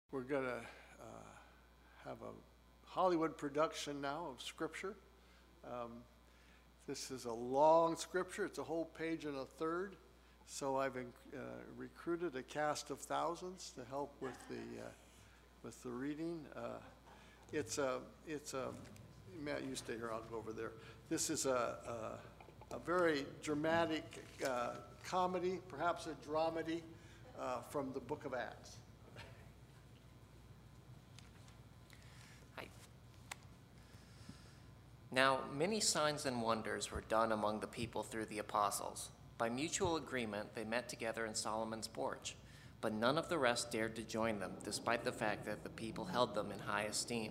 We're going to have a Hollywood production now of Scripture. This is a long Scripture. It's a whole page and a third. So I've recruited a cast of thousands to help with the reading. It's a Matt, you stay here. I'll go over there. This is a very dramatic comedy, perhaps a dramedy from the Book of Acts. Now, many signs and wonders were done among the people through the apostles. By mutual agreement, they met together in Solomon's porch, but none of the rest dared to join them, despite the fact that the people held them in high esteem.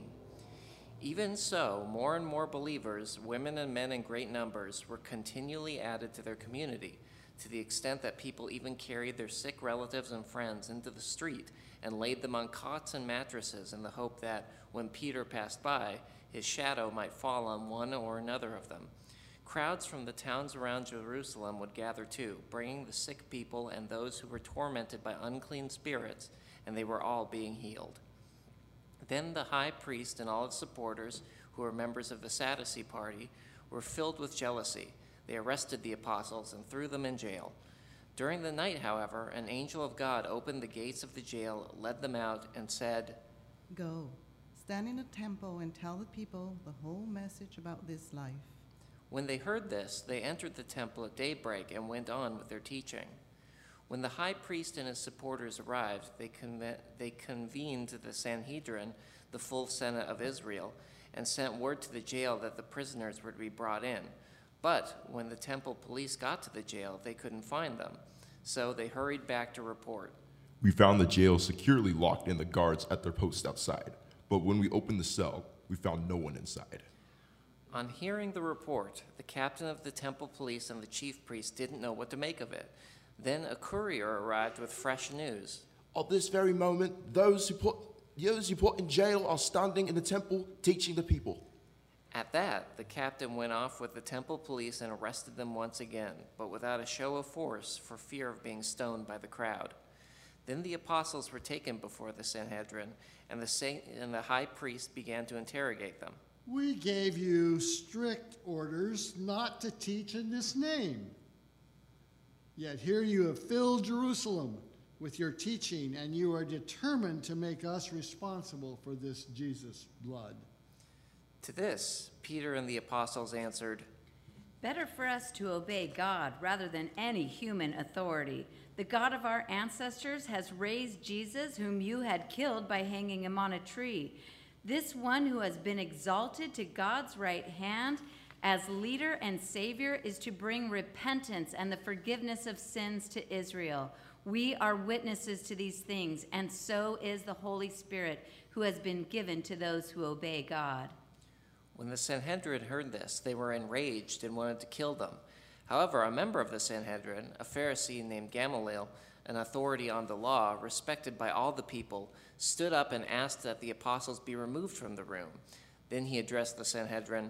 Even so, more and more believers, women and men in great numbers, were continually added to their community, to the extent that people even carried their sick relatives and friends into the street and laid them on cots and mattresses in the hope that, when Peter passed by, his shadow might fall on one or another of them. Crowds from the towns around Jerusalem would gather too, bringing the sick people and those who were tormented by unclean spirits, and they were all being healed. Then the high priest and all his supporters, who were members of the Sadducee party, were filled with jealousy. They arrested the apostles and threw them in jail. During the night, however, an angel of God opened the gates of the jail, led them out, and said, "Go, stand in the temple and tell the people the whole message about this life." When they heard this, they entered the temple at daybreak and went on with their teaching. When the high priest and his supporters arrived, they convened the Sanhedrin, the full Senate of Israel, and sent word to the jail that the prisoners were to be brought in. But when the temple police got to the jail, they couldn't find them. So they hurried back to report. "We found the jail securely locked and the guards at their post outside. But when we opened the cell, we found no one inside." On hearing the report, the captain of the temple police and the chief priest didn't know what to make of it. Then a courier arrived with fresh news. "At this very moment, those you put in jail are standing in the temple teaching the people." At that, the captain went off with the temple police and arrested them once again, but without a show of force for fear of being stoned by the crowd. Then the apostles were taken before the Sanhedrin, and the high priest began to interrogate them. We gave you strict orders not to teach in this name. Yet here you have filled Jerusalem with your teaching, and you are determined to make us responsible for this Jesus' blood. To this, Peter and the apostles answered, "Better for us to obey God rather than any human authority. The God of our ancestors has raised Jesus, whom you had killed by hanging him on a tree. This one who has been exalted to God's right hand as leader and savior is to bring repentance and the forgiveness of sins to Israel. We are witnesses to these things, and so is the Holy Spirit, who has been given to those who obey God." When the Sanhedrin heard this, they were enraged and wanted to kill them. However, a member of the Sanhedrin, a Pharisee named Gamaliel, an authority on the law, respected by all the people, stood up and asked that the apostles be removed from the room. Then he addressed the Sanhedrin.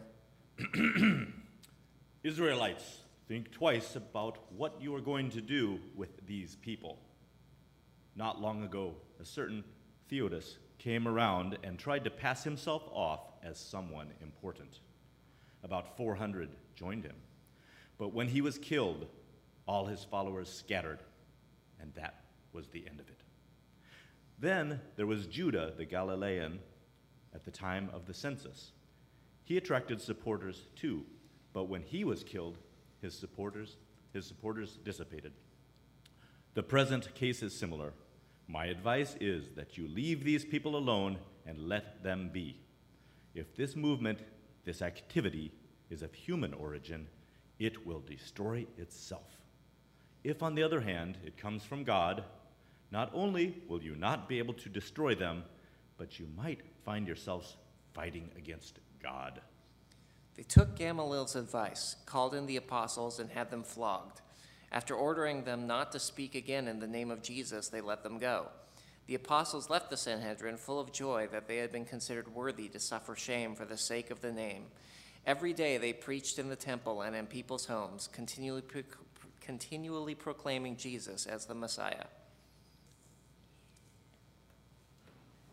"Israelites, think twice about what you are going to do with these people. Not long ago, a certain Theudas came around and tried to pass himself off as someone important. About 400 joined him. But when he was killed, all his followers scattered, and that was the end of it. Then there was Judah the Galilean at the time of the census. He attracted supporters too, but when he was killed, his supporters dissipated. The present case is similar. My advice is that you leave these people alone and let them be. If this movement, this activity, is of human origin, it will destroy itself. If, on the other hand, it comes from God, not only will you not be able to destroy them, but you might find yourselves fighting against God." They took Gamaliel's advice, called in the apostles, and had them flogged. After ordering them not to speak again in the name of Jesus, they let them go. The apostles left the Sanhedrin full of joy that they had been considered worthy to suffer shame for the sake of the name. Every day they preached in the temple and in people's homes, continually proclaiming Jesus as the Messiah.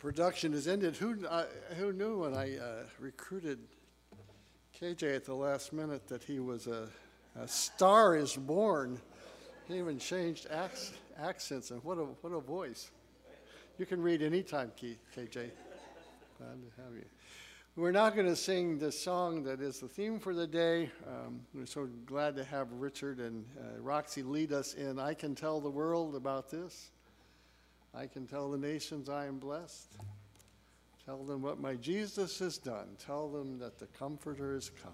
production has ended. Who knew when I recruited KJ at the last minute that he was a star is born? He even changed accents, and what a voice. You can read anytime, KJ. Glad to have you. We're now going to sing the song that is the theme for the day. We're so glad to have Richard and Roxy lead us in I Can Tell the World About This. I can tell the nations I am blessed. Tell them what my Jesus has done. Tell them that the Comforter has come.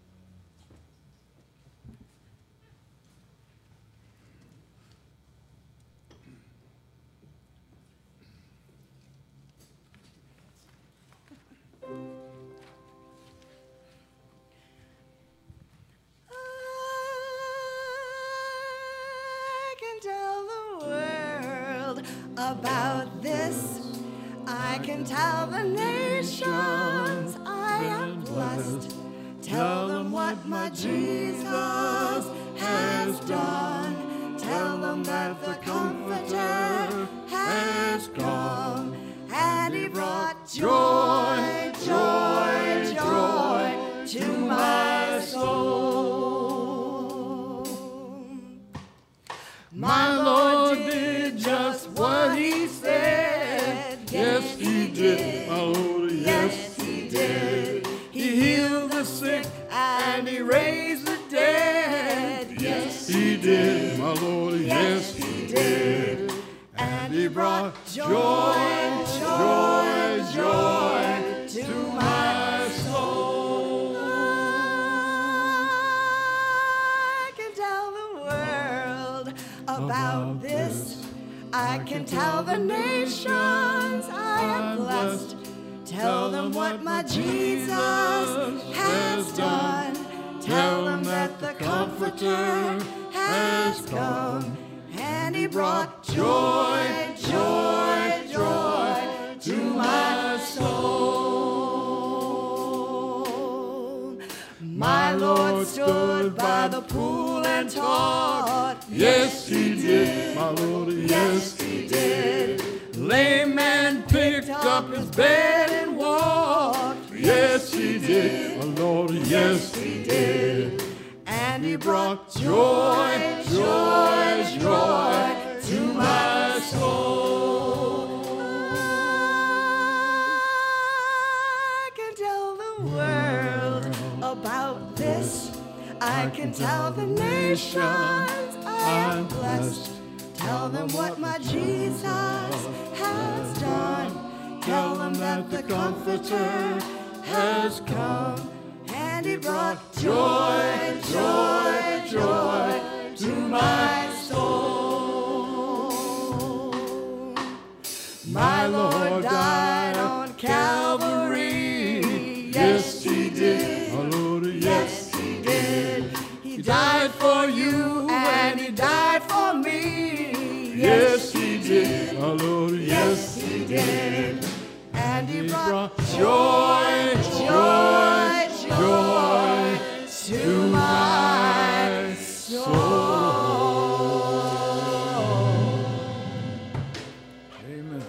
About this, I can tell the nations I am blessed. Tell them what my Jesus has done. Tell them that the Comforter has come, and he brought joy, joy, joy to my soul. My Lord did just what he said. Yes, he did, my Lord, yes, he did. He healed the sick and he raised the dead. Yes, he did, my Lord, yes, he did. And he brought joy, joy, joy to my soul. I can tell the world about this. I can tell the nations I am blessed. Tell them what my Jesus has done. Tell them that the Comforter has come, and he brought joy, joy, joy to my soul. My Lord stood by the pool and taught. Yes, he did, my Lord, yes, he did. Lame man picked up his bed and walked. Yes, he did, my Lord, yes, he did. And he brought joy, joy, joy to my soul. I can tell the world about this. I can tell the nations I'm blessed. Tell them what my Jesus has done. Tell them that the Comforter has come, and he brought joy, joy, joy to my soul. My Lord died on Calvary. Yes, he did. My Lord, yes, he did. He died for you and he died for me. Yes, he did. My Lord, yes, he did. And he brought joy, joy, joy to my soul. Amen.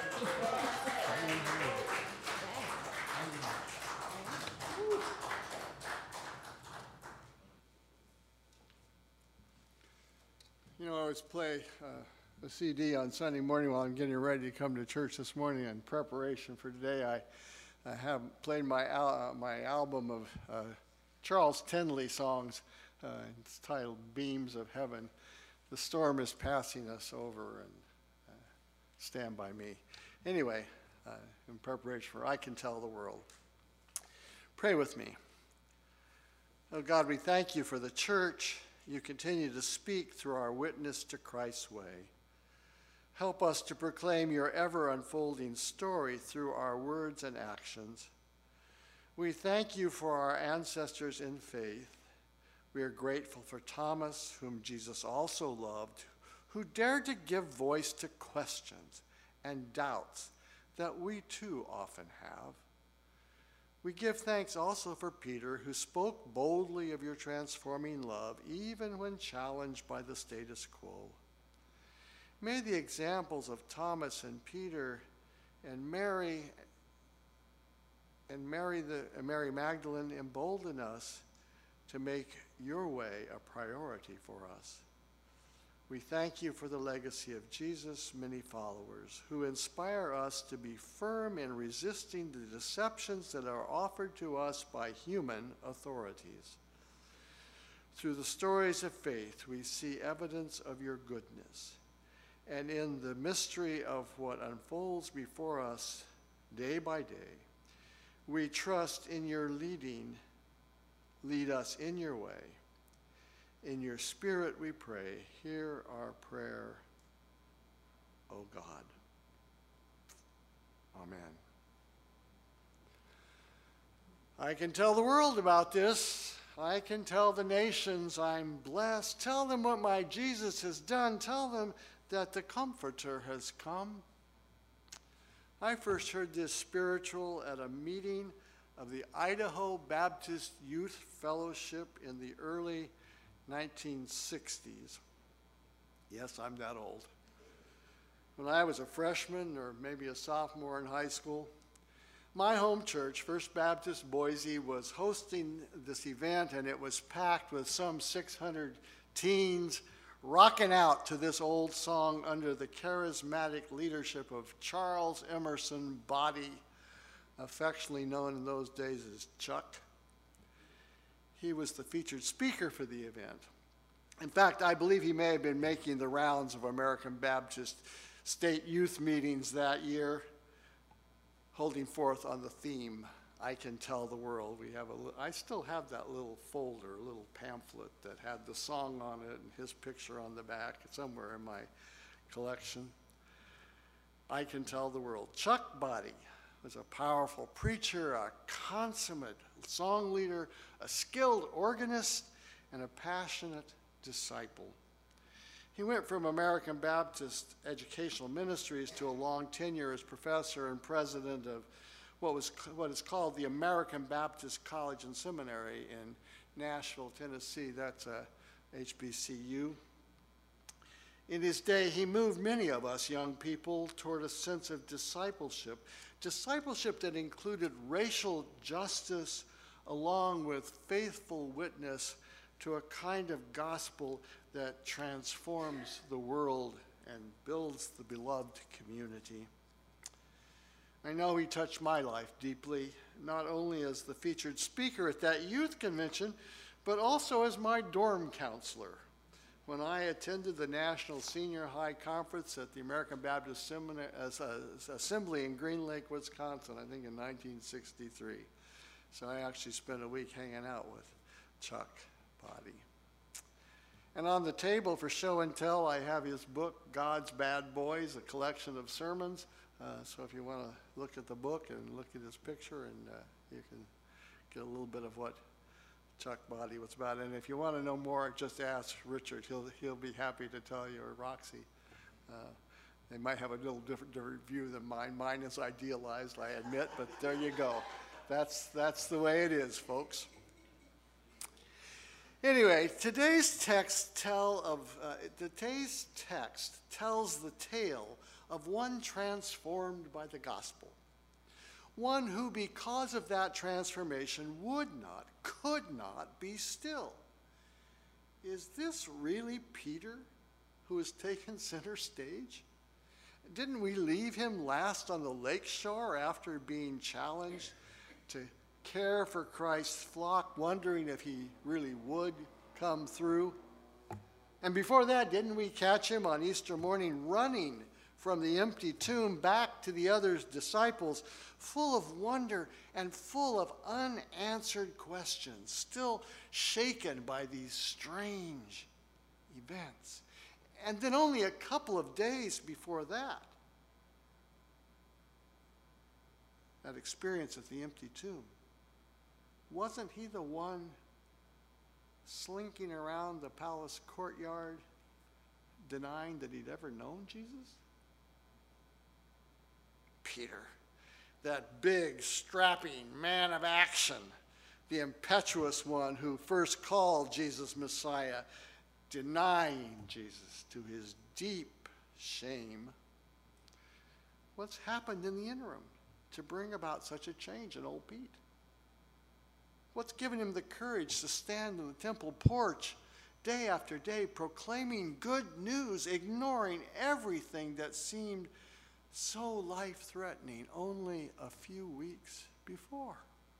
You know, I always play a CD on Sunday morning while I'm getting ready to come to church this morning in preparation for today. I have played my album of Charles Tindley songs. It's titled Beams of Heaven. The storm is passing us over, and stand by me. Anyway, in preparation for I Can Tell the World. Pray with me. Oh God, we thank you for the church. You continue to speak through our witness to Christ's way. Help us to proclaim your ever-unfolding story through our words and actions. We thank you for our ancestors in faith. We are grateful for Thomas, whom Jesus also loved, who dared to give voice to questions and doubts that we too often have. We give thanks also for Peter, who spoke boldly of your transforming love, even when challenged by the status quo. May the examples of Thomas and Peter And Mary Magdalene emboldened us to make your way a priority for us. We thank you for the legacy of Jesus' many followers who inspire us to be firm in resisting the deceptions that are offered to us by human authorities. Through the stories of faith, we see evidence of your goodness. And in the mystery of what unfolds before us day by day, we trust in your leading. Lead us in your way. In your Spirit we pray. Hear our prayer, O God. Amen. I can tell the world about this. I can tell the nations I'm blessed. Tell them what my Jesus has done. Tell them that the Comforter has come. I first heard this spiritual at a meeting of the Idaho Baptist Youth Fellowship in the early 1960s. Yes, I'm that old. When I was a freshman or maybe a sophomore in high school, my home church, First Baptist Boise, was hosting this event, and it was packed with some 600 teens rocking out to this old song under the charismatic leadership of Charles Emerson Body, affectionately known in those days as Chuck. He was the featured speaker for the event. In fact, I believe he may have been making the rounds of American Baptist state youth meetings that year, holding forth on the theme, I Can Tell the World. I still have that little folder, a little pamphlet that had the song on it and his picture on the back somewhere in my collection. I Can Tell the World. Chuck Body was a powerful preacher, a consummate song leader, a skilled organist, and a passionate disciple. He went from American Baptist Educational Ministries to a long tenure as professor and president of what is called the American Baptist College and Seminary in Nashville, Tennessee. That's a HBCU. In his day, he moved many of us young people toward a sense of discipleship that included racial justice along with faithful witness to a kind of gospel that transforms the world and builds the beloved community. I know he touched my life deeply, not only as the featured speaker at that youth convention, but also as my dorm counselor. When I attended the National Senior High Conference at the American Baptist Assembly in Green Lake, Wisconsin, I think in 1963. So I actually spent a week hanging out with Chuck Body. And on the table for show and tell, I have his book, God's Bad Boys, a collection of sermons. So if you want to look at the book and look at his picture, and you can get a little bit of what Chuck Body was about. And if you want to know more, just ask Richard. He'll be happy to tell you, or Roxy. They might have a little different view than mine. Mine is idealized, I admit, but there you go. That's the way it is, folks. Anyway, today's text tells the tale of one transformed by the gospel. One who, because of that transformation, could not be still. Is this really Peter who has taken center stage? Didn't we leave him last on the lake shore after being challenged to care for Christ's flock, wondering if he really would come through? And before that, didn't we catch him on Easter morning running from the empty tomb back to the other disciples, full of wonder and full of unanswered questions, still shaken by these strange events? And then only a couple of days before that experience at the empty tomb, wasn't he the one slinking around the palace courtyard, denying that he'd ever known Jesus? Peter, that big, strapping man of action, the impetuous one who first called Jesus Messiah, denying Jesus to his deep shame. What's happened in the interim to bring about such a change in old Pete? What's given him the courage to stand in the temple porch day after day, proclaiming good news, ignoring everything that seemed so life-threatening only a few weeks before?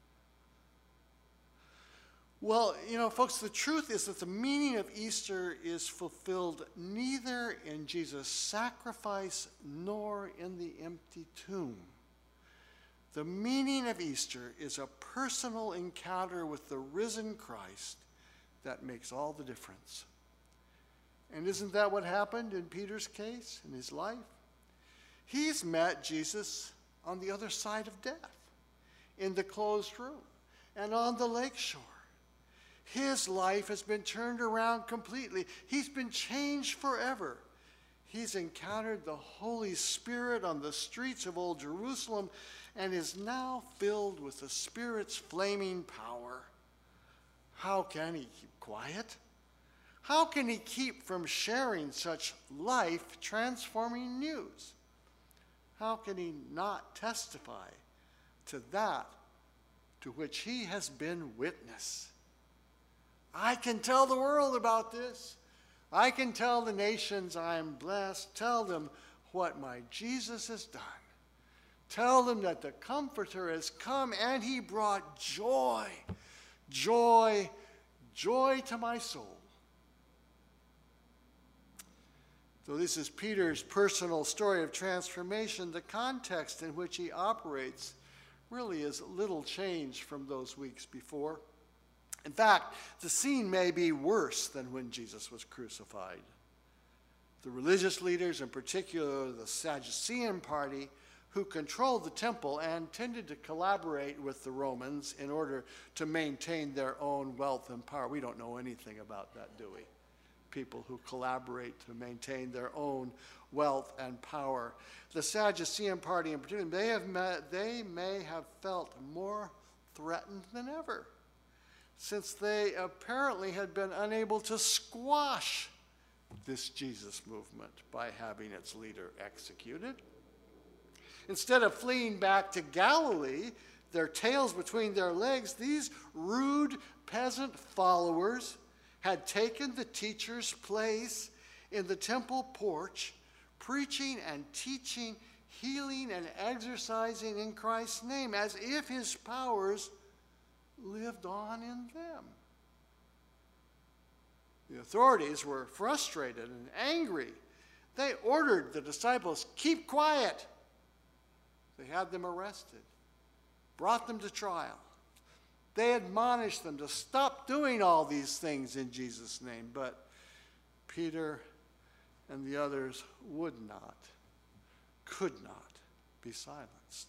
Well, folks, the truth is that the meaning of Easter is fulfilled neither in Jesus' sacrifice nor in the empty tomb. The meaning of Easter is a personal encounter with the risen Christ that makes all the difference. And isn't that what happened in Peter's case, in his life? He's met Jesus on the other side of death, in the closed room, and on the lakeshore. His life has been turned around completely. He's been changed forever. He's encountered the Holy Spirit on the streets of Old Jerusalem and is now filled with the Spirit's flaming power. How can he keep quiet? How can he keep from sharing such life-transforming news? How can he not testify to that to which he has been witness? I can tell the world about this. I can tell the nations I am blessed. Tell them what my Jesus has done. Tell them that the Comforter has come and he brought joy, joy, joy to my soul. Though this is Peter's personal story of transformation, the context in which he operates really is little changed from those weeks before. In fact, the scene may be worse than when Jesus was crucified. The religious leaders, in particular the Sadducean party, who controlled the temple and tended to collaborate with the Romans in order to maintain their own wealth and power. We don't know anything about that, do we? People who collaborate to maintain their own wealth and power. The Sadducean party in particular, they may have felt more threatened than ever, since they apparently had been unable to squash this Jesus movement by having its leader executed. Instead of fleeing back to Galilee, their tails between their legs, these rude peasant followers had taken the teacher's place in the temple porch, preaching and teaching, healing and exercising in Christ's name, as if his powers lived on in them. The authorities were frustrated and angry. They ordered the disciples, "Keep quiet." They had them arrested, brought them to trial. They admonished them to stop doing all these things in Jesus' name, but Peter and the others would not, could not be silenced.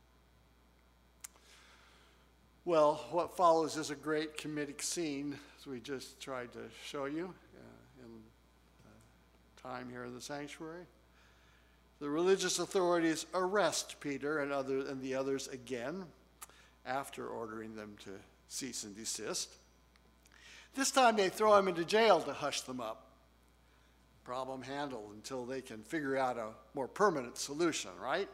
Well, what follows is a great comedic scene, as we just tried to show you in time here in the sanctuary. The religious authorities arrest Peter and the others again, after ordering them to cease and desist. This time they throw him into jail to hush them up. Problem handled until they can figure out a more permanent solution, right?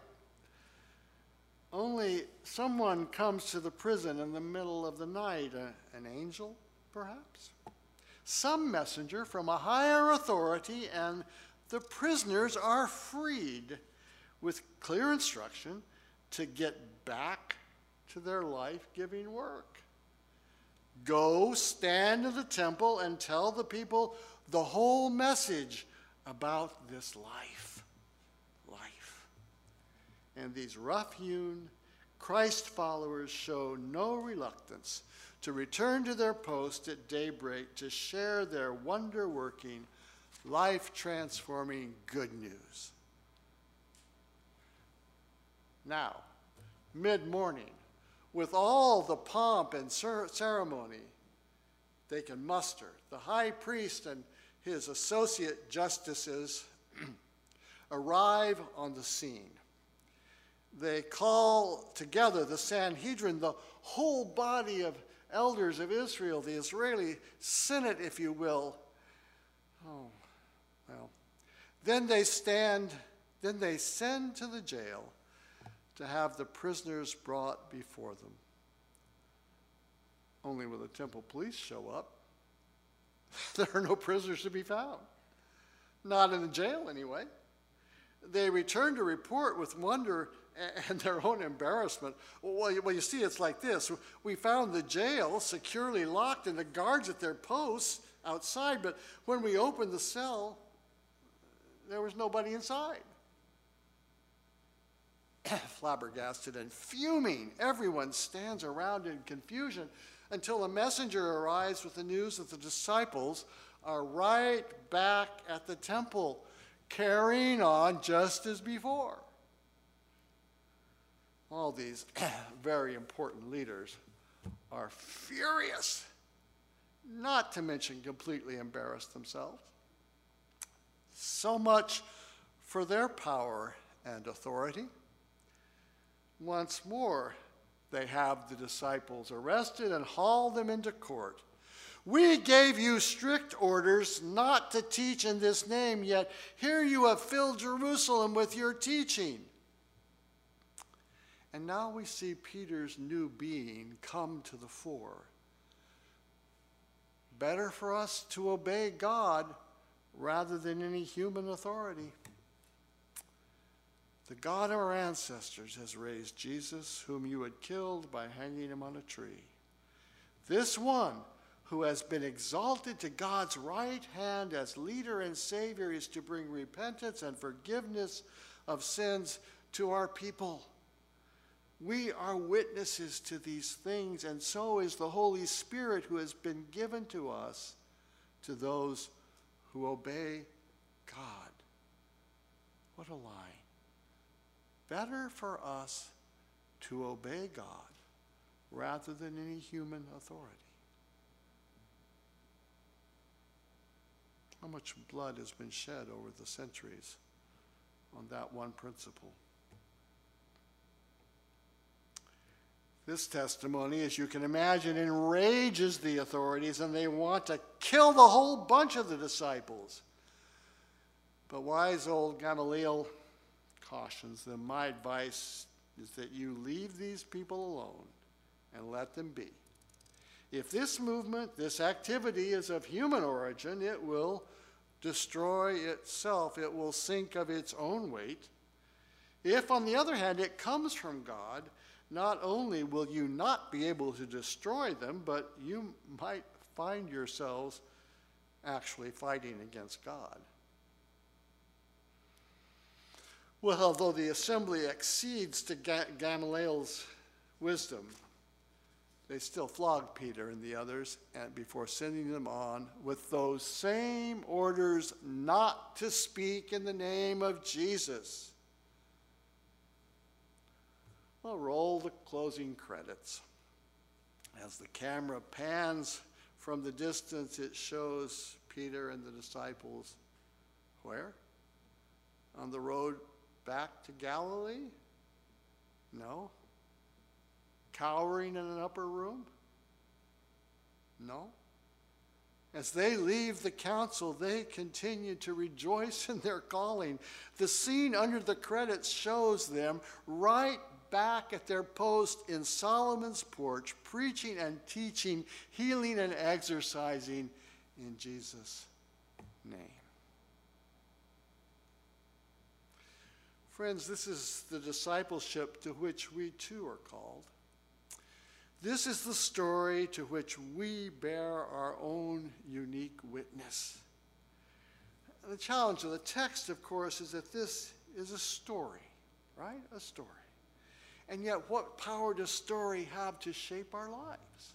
Only someone comes to the prison in the middle of the night, an angel, perhaps? Some messenger from a higher authority, and the prisoners are freed with clear instruction to get back to their life-giving work. Go stand in the temple and tell the people the whole message about this life. And these rough-hewn Christ followers show no reluctance to return to their post at daybreak to share their wonder-working, life-transforming good news. Now, mid-morning, with all the pomp and ceremony they can muster, the high priest and his associate justices arrive on the scene. They call together the Sanhedrin, the whole body of elders of Israel, the Israeli Senate, if you will. Then they stand Then they send to the jail to have the prisoners brought before them. Only when the temple police show up, there are no prisoners to be found. Not in the jail, anyway. They return to report with wonder and their own embarrassment. Well, you see, it's like this. We found the jail securely locked and the guards at their posts outside, but when we opened the cell, there was nobody inside. Flabbergasted and fuming, everyone stands around in confusion until a messenger arrives with the news that the disciples are right back at the temple, carrying on just as before. All these very important leaders are furious, not to mention completely embarrassed themselves. So much for their power and authority. Once more, they have the disciples arrested and haul them into court. We gave you strict orders not to teach in this name, yet here you have filled Jerusalem with your teaching. And now we see Peter's new being come to the fore. Better for us to obey God rather than any human authority. The God of our ancestors has raised Jesus, whom you had killed by hanging him on a tree. This one who has been exalted to God's right hand as leader and Savior is to bring repentance and forgiveness of sins to our people. We are witnesses to these things, and so is the Holy Spirit who has been given to us, to those who obey God. What a lie. Better for us to obey God rather than any human authority. How much blood has been shed over the centuries on that one principle? This testimony, as you can imagine, enrages the authorities, and they want to kill the whole bunch of the disciples. But wise old Gamaliel cautions them, my advice is that you leave these people alone and let them be. If this movement, this activity is of human origin, it will destroy itself. It will sink of its own weight. If, on the other hand, it comes from God, not only will you not be able to destroy them, but you might find yourselves actually fighting against God. Well, although the assembly accedes to Gamaliel's wisdom, they still flogged Peter and the others and before sending them on with those same orders not to speak in the name of Jesus. Well, roll the closing credits. As the camera pans from the distance, it shows Peter and the disciples where? On the road back to Galilee? No. Cowering in an upper room? No. As they leave the council, they continue to rejoice in their calling. The scene under the credits shows them right back at their post in Solomon's porch, preaching and teaching, healing and exercising in Jesus' name. Friends, this is the discipleship to which we too are called. This is the story to which we bear our own unique witness. And the challenge of the text, of course, is that this is a story, right? A story. And yet, what power does story have to shape our lives?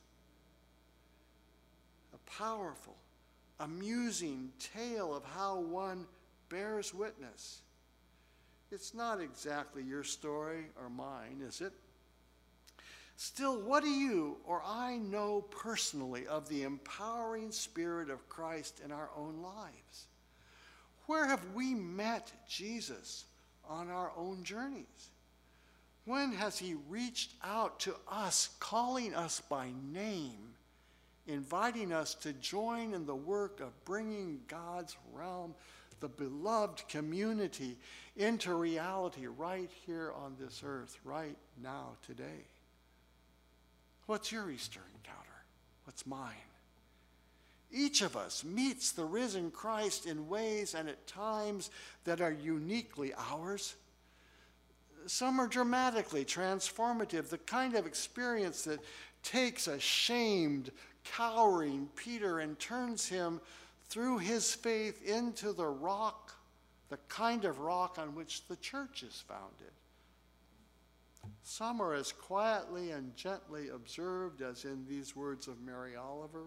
A powerful, amusing tale of how one bears witness. It's not exactly your story or mine, is it? Still, what do you or I know personally of the empowering Spirit of Christ in our own lives? Where have we met Jesus on our own journeys? When has he reached out to us, calling us by name, inviting us to join in the work of bringing God's realm the beloved community into reality right here on this earth, right now, today. What's your Easter encounter? What's mine? Each of us meets the risen Christ in ways and at times that are uniquely ours. Some are dramatically transformative, the kind of experience that takes a shamed, cowering Peter and turns him through his faith into the rock, the kind of rock on which the church is founded. Some are as quietly and gently observed as in these words of Mary Oliver.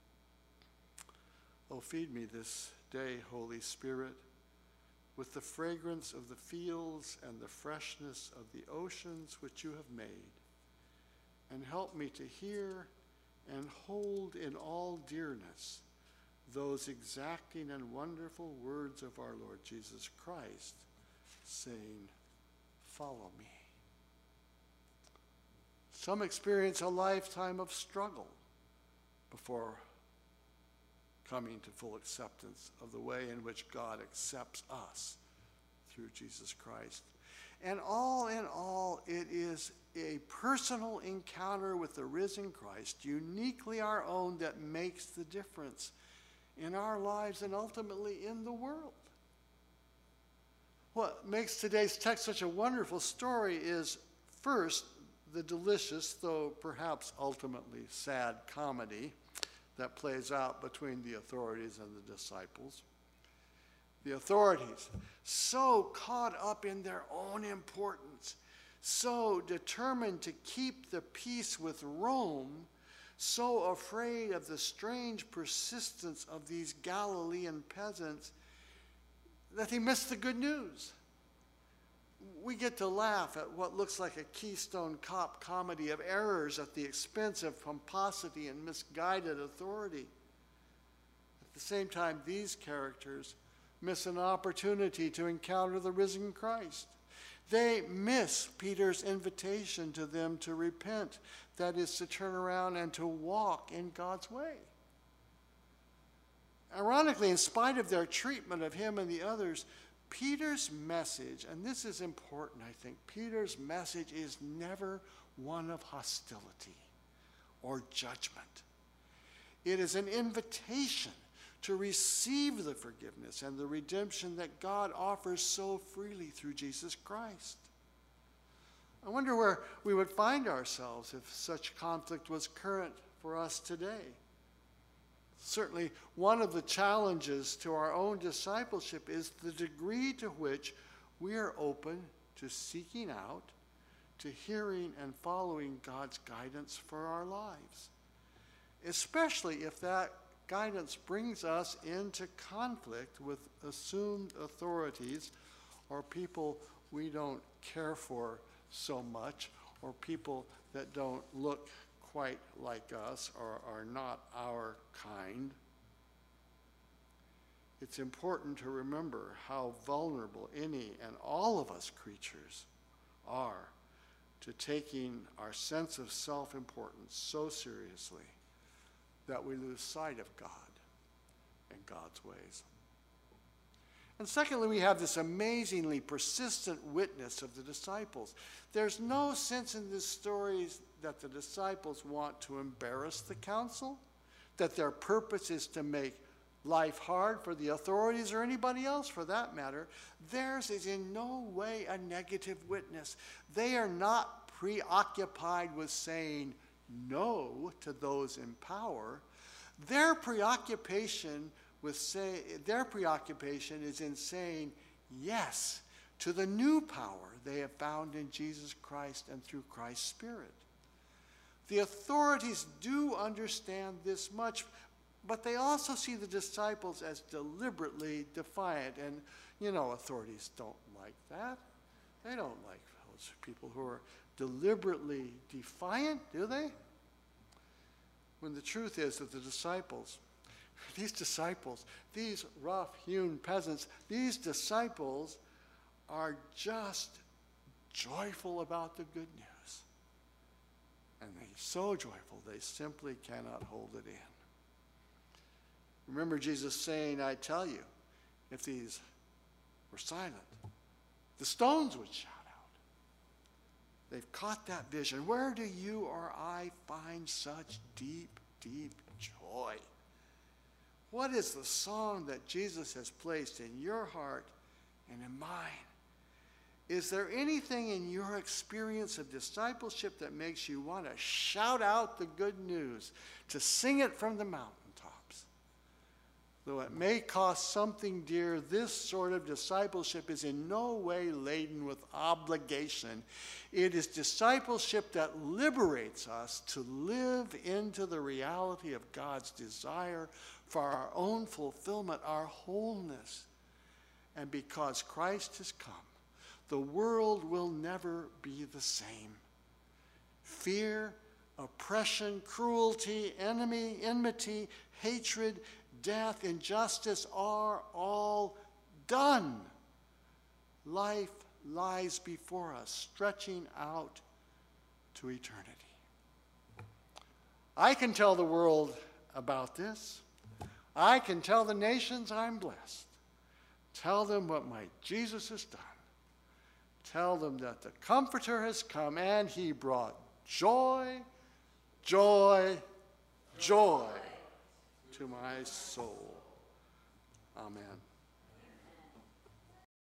Oh, feed me this day, Holy Spirit, with the fragrance of the fields and the freshness of the oceans which you have made, and help me to hear and hold in all dearness those exacting and wonderful words of our Lord Jesus Christ, saying, follow me. Some experience a lifetime of struggle before coming to full acceptance of the way in which God accepts us through Jesus Christ. And all in all, it is a personal encounter with the risen Christ, uniquely our own, that makes the difference in our lives and ultimately in the world. What makes today's text such a wonderful story is, first, the delicious, though perhaps ultimately sad, comedy that plays out between the authorities and the disciples. The authorities, so caught up in their own importance, so determined to keep the peace with Rome, so afraid of the strange persistence of these Galilean peasants, that they missed the good news. We get to laugh at what looks like a Keystone Cop comedy of errors at the expense of pomposity and misguided authority. At the same time, these characters miss an opportunity to encounter the risen Christ. They miss Peter's invitation to them to repent, that is, to turn around and to walk in God's way. Ironically, in spite of their treatment of him and the others, Peter's message, and this is important, I think, Peter's message is never one of hostility or judgment. It is an invitation to receive the forgiveness and the redemption that God offers so freely through Jesus Christ. I wonder where we would find ourselves if such conflict was current for us today. Certainly, one of the challenges to our own discipleship is the degree to which we are open to seeking out, to hearing and following God's guidance for our lives, especially if that guidance brings us into conflict with assumed authorities or people we don't care for so much, or people that don't look quite like us or are not our kind. It's important to remember how vulnerable any and all of us creatures are to taking our sense of self-importance so seriously that we lose sight of God and God's ways. And secondly, we have this amazingly persistent witness of the disciples. There's no sense in this story that the disciples want to embarrass the council, that their purpose is to make life hard for the authorities or anybody else for that matter. Theirs is in no way a negative witness. They are not preoccupied with saying no to those in power. Their preoccupation is in saying yes to the new power they have found in Jesus Christ and through Christ's Spirit. The authorities do understand this much, but they also see the disciples as deliberately defiant. And, authorities don't like that. They don't like those people who are deliberately defiant, do they? When the truth is that these rough-hewn peasants, these disciples are just joyful about the good news. And they're so joyful, they simply cannot hold it in. Remember Jesus saying, I tell you, if these were silent. The stones would shout out. They've caught that vision. Where do you or I find such deep, deep joy? What is the song that Jesus has placed in your heart and in mine? Is there anything in your experience of discipleship that makes you want to shout out the good news, to sing it from the mountaintops? Though it may cost something dear, this sort of discipleship is in no way laden with obligation. It is discipleship that liberates us to live into the reality of God's desire for our own fulfillment, our wholeness. And because Christ has come, the world will never be the same. Fear, oppression, cruelty, enmity, hatred, death, injustice are all done. Life lies before us, stretching out to eternity. I can tell the world about this. I can tell the nations I'm blessed. Tell them what my Jesus has done. Tell them that the Comforter has come and he brought joy, joy, joy to my soul. Amen.